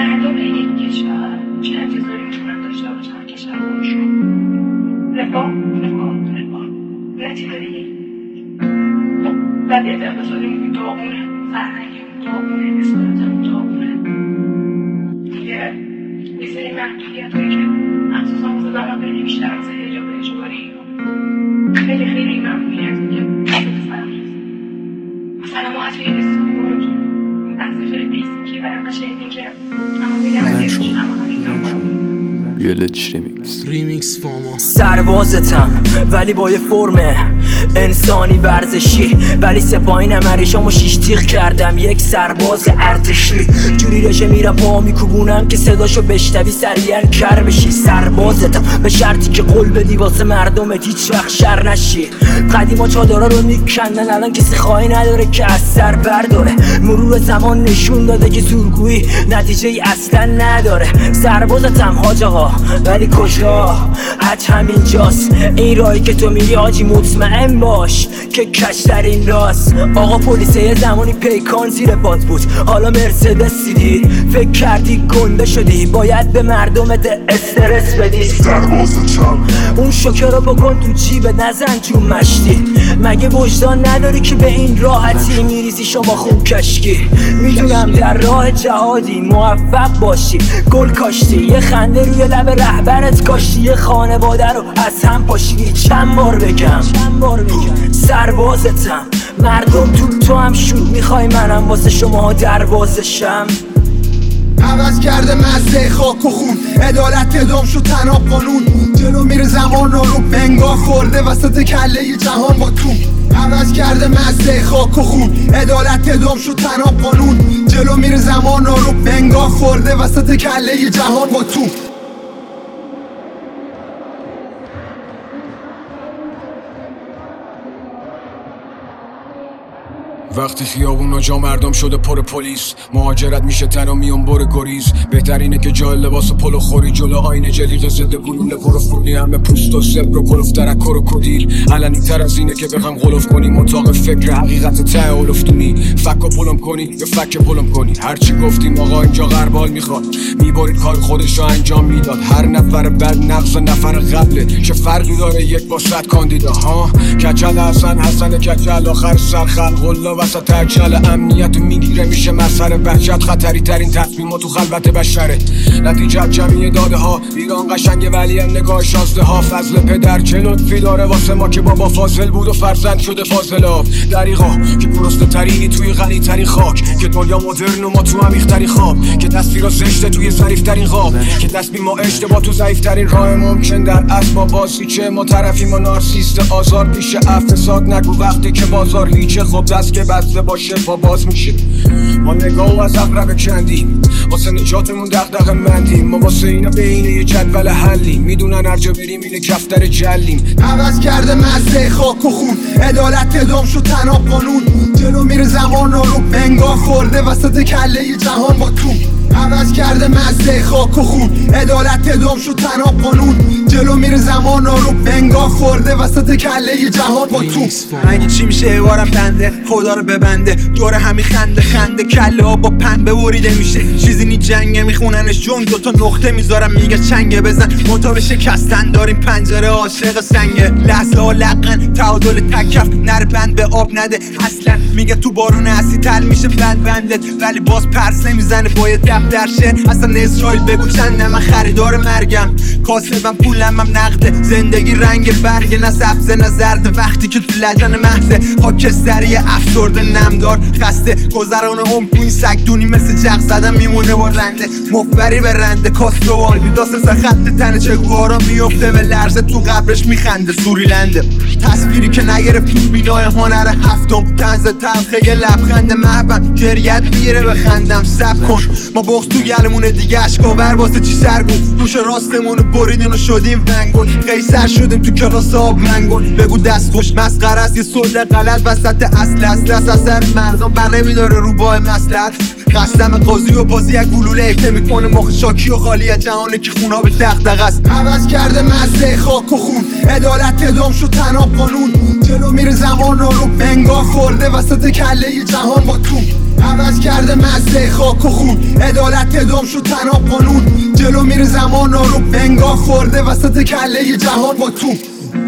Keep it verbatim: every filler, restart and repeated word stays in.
مردم این کشور چه انتظاری میتونن داشته باشن کشور خودشون؟ رفاه رفاه رفاه نتی داری؟ وضعیت اقتصادی داغونه، فرهنگی داغونه، اصالت داغونه. دیگه یه سری محدودیت هایی که مخصوصا واسه زنان خیلی بیشتر از حجاب اجباری خیلی خیلی ممنونیت که واسه فرهنگ مثلا ما از توی اسکول از خیلی بیسیکی و انقدر شنیدیم که اما میگم از یکشون اما همین یلچ ریمیکس ریمیکس فاما سربازتم ولی با یه فرم انسانی ورزشی، ولی سپاهی نمریشامو شیش تیغ کردم یک سرباز ارتشی. جوری رژه میرم پا میکوبونم که صداشو بشنوی سریعا کر بشی. سربازتم به شرطی که قول بدی واسه مردمت هیچ وقت شر نشی. قدیما چادرها رو میکندن، الان کسی خواهی نداره که از سر برداره. مرور زمان نشون داده که زورگویی نتیجه ای اصلا نداره. سربازتم حاج آقا ولی کجا؟ حج همینجاست. این راهی که تو میری حاجی مطمئن باش که کشترین راست. آقا پلیسه یه زمانی پیکان زیر پات بود، حالا مرسدس دیدی. فکر کردی گنده شدی، باید به مردمت استرس بدی. سربازتم اون شوکه رو بکن تو جیبت، نزن جون مشتی. مگه وجدان نداری که به این راحتی میریزی شما خوب کشکی؟ میدونم در راه جهادی موفق باشی، گل کاشتی، یه خنده روی لب رهبرت کاشتی، یه خانواده رو از هم پاشیدی. چند بار بگم چند بار بگم سربازتم. مردم تو تو هم شود، میخوای منم واسه شما دروازشم. عوض کرده مزه خاک و خون، عدالت ادام شد تناب قانون. جلو میره زمان رو بنگاه خورده وسط کله جهان با تو. عوض کرده مزه خاک و خون، عدالت ادام شد تناب قانون. جلو میره زمان رو بنگاه خورده وسط کله جهان با تو. وقتی خیابونا جا مردم شده پر پلیس، مهاجرت میشه تنها میون بر گریز. بهترینه که جای لباس پلو خوری جلو آینه جلیق ضد گلوله پروفونی، همه پوست و سبر و کلوف درکر و کدیل. علنی تر از اینه که بخوام غلوف کنی مطاق فکر حقیقت ته اولفتونی. فکو پلم کنی یا فک پلم کنی، هرچی گفتیم آقا اینجا غربال میخواد. میبارید کار خودشو انجام میداد، هر نفر بعد نقص نفر قبله. چه فرقی داره یک با صد کاندیدا ها؟ کچل حسن حسن کچل آخر سر خلق الله وسط تجل امنیت میگیره میشه مسئله وحشت. خطری ترین تصمیم تو خلوت بشره، نتیجه جمعی داده ها. ایران قشنگه ولی نگاه شازده ها. فضل پدر چه لطفی داره واسه ما که بابا فاضل بود و فرزند شده فاضلاب. دریغا که پرسته ترینی توی غنی ترین خاک، که دنیا مدرن و ما تو عمیق ترین خواب، که تصویرا زشته توی ظریف ترین خواب، که تصمیم ما اشتباه تو ضعیف ترین راه ممکن. در اسبا بازی چه ما طرفیم و نارسیست آزار پیش افساد. نگو وقتی که بازار هیچه خب دست که بسته باشه با باز میشه. ما نگاه از اقرب کندیم واسه نجاتمون دغدغه مندیم. ما واسه اینا بین یه جدول حلیم، میدونن هر جا بریم اینه کفتر جلیم. عوض کرده مزه خاک و خون، عدالت ادام شد تناب قانون. جلو میره زمان رو بنگاه خورده وسط کله جهان با تو. عوض کرده مزه خاک و خون، عدالت ادام شد تناب قانون. جلو میره زمان رو بنگاه خورده وسط کله جهان با تو. اگه چی میشه ایوارم بنده خدا رو ببنده، دور همی خنده خنده کله ها با پنبه بریده میشه. چیزی نی جنگه میخوننش جون دوتا نقطه میذارم میگه چنگه بزن مطابق شکستن. داریم پنجره عاشق سنگه، لحظه ها لقن تعادل تکف نر بند به آب نده. اصلا میگه تو بارون اسی تل میشه بند بندت، ولی باز پرس نمیزنه باید دفتر شه. اصلا اسرائیل بگو چنده من خریدار مرگم، کاسبم پولم هم نقده. زندگی رنگ برگ نه سبز نه زرد، وقتی که تو لجن محضه خاکستری افسرده نمدار خسته. گذران عمر تو این سگدونی مثل جغ زدن میمونه با رنده. مفبری به رنده کاستوال بیداس سر خط تنه چگوارا میفته به لرزه تو قبرش میخنده سوریلنده. تصویری که نگرفت تو بینای هنر هفتم، طنز تلخه یه لبخند محبم گریت میره بخندم. سب کن ما بغض تو گلمونه دیگه اشکاور واسه چی سرگون. دوش راستمونو بریدین و شدیم ونگون، قیصر شدیم تو کلاس آب منگون. بگو دست خوش مسخره است یه صلح غلط وسط اصل اصل از اثر مردم بر نمیداره رو با مصلحت. قسم قاضی و بازی یک گلوله اکته میکنه مخ شاکی و خالی از جهانه که خونا به دغدغه است. عوض کرده مزه خاک و خون، عدالت ادام شد تناب قانون. جلو میره زمان رو بنگاه خورده وسط کله جهان با تو. عوض کرده مزه خاک و خون، عدالت ادام شد تناب قانون. جلو میره زمان آروم، انگار خورده وسط کله جهان با تو.